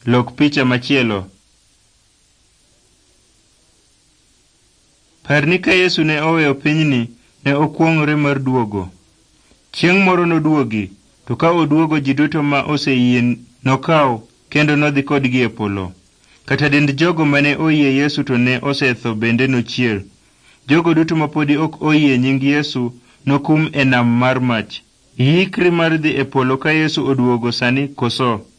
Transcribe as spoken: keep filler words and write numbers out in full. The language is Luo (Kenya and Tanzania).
Lok picha machielo. Parni ka Yesu ne oweyo pinyni, ne okuongore mar duogo. Chieng' moro noduogi, to ka oduogo ji duto ma oseyie nokawo kendo nodhi kodgi e polo. Kata dend jogo mane oyie Yesu to ne osetho bende nochier. Jogo duto ma podi ok oyie nying Yesu nokum e nam mar mach. Ihikri mar dhi e polo ka Yesu oduogo sani koso?